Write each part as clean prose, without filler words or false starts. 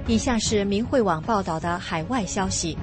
以下是明慧网报道的海外消息，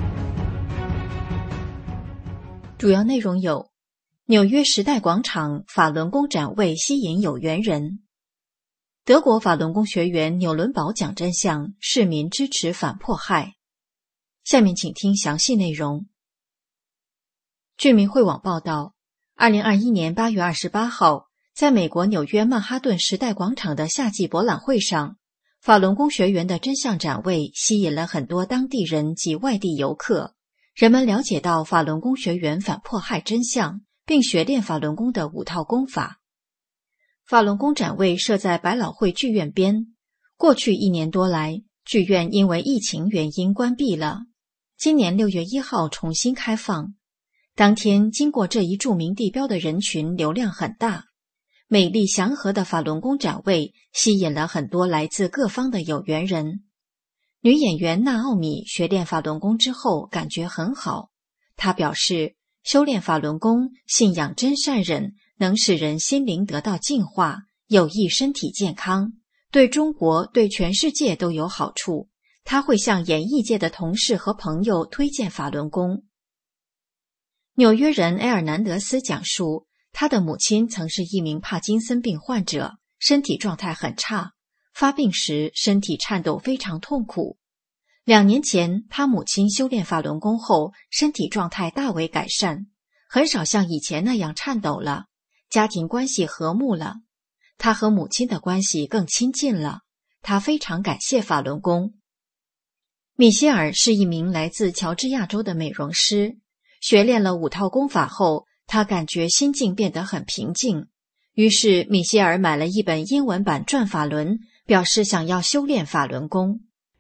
主要内容有：纽约时代广场法轮功展位吸引有缘人；德国法轮功学员纽伦堡讲真相，市民支持反迫害。下面请听详细内容。据明慧网报道，2021年8月28号，在美国纽约曼哈顿时代广场的夏季博览会上，法轮功学员的真相展位吸引了很多当地人及外地游客，人们了解到法轮功学员反迫害真相，并学练法轮功的5套功法。法轮功展位设在百老汇剧院边，过去1年多来，剧院因为疫情原因关闭了，今年6月1号重新开放。当天经过这一著名地标的人群流量很大，美丽祥和的法轮功展位吸引了很多来自各方的有缘人。女演员娜奥米学练法轮功之后感觉很好，她表示修炼法轮功，信仰真善忍，能使人心灵得到净化，有益身体健康，对中国对全世界都有好处。她会向演艺界的同事和朋友推荐法轮功。纽约人埃尔南德斯讲述，他的母亲曾是一名帕金森病患者，身体状态很差，发病时身体颤抖非常痛苦。2年前，他母亲修炼法轮功后，身体状态大为改善，很少像以前那样颤抖了，家庭关系和睦了，他和母亲的关系更亲近了，他非常感谢法轮功。米歇尔是一名来自乔治亚州的美容师，学练了5套功法后，他感觉心境变得很平静，于是米歇尔买了一本英文版《转法轮》，表示想要修炼法轮功。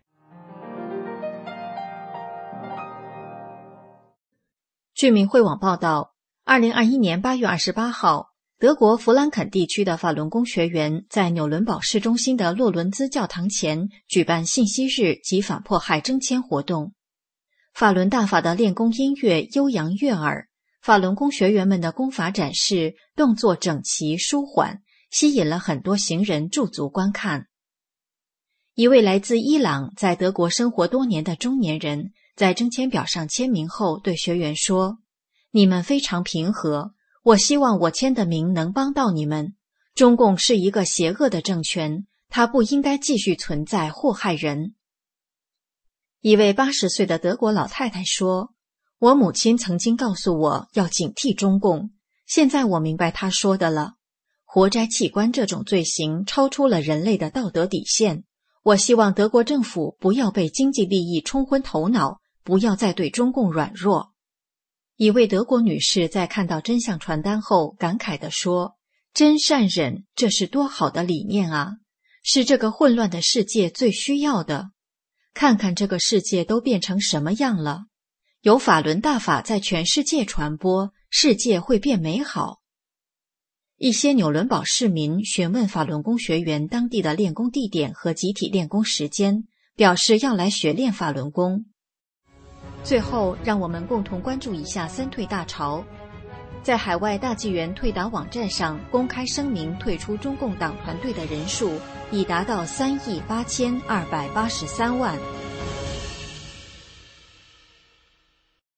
据明慧网报道，2021年8月28号，德国弗兰肯地区的法轮功学员在纽伦堡市中心的洛伦兹教堂前举办信息日及反迫害征签活动。法轮大法的练功音乐悠扬悦耳，法轮功学员们的功法展示动作整齐舒缓，吸引了很多行人驻足观看。一位来自伊朗在德国生活多年的中年人在征签表上签名后对学员说：“你们非常平和，我希望我签的名能帮到你们。中共是一个邪恶的政权，它不应该继续存在祸害人。”一位80岁的德国老太太说：“我母亲曾经告诉我要警惕中共，现在我明白她说的了。活摘器官这种罪行超出了人类的道德底线。我希望德国政府不要被经济利益冲昏头脑，不要再对中共软弱。”一位德国女士在看到真相传单后感慨地说：“真善忍，这是多好的理念啊，是这个混乱的世界最需要的。看看这个世界都变成什么样了，有法轮大法在全世界传播，世界会变美好。”一些纽伦堡市民询问法轮功学员当地的练功地点和集体练功时间，表示要来学练法轮功。最后，让我们共同关注一下三退大潮。在海外大纪元退党网站上公开声明退出中共党团队的人数已达到3亿8283万。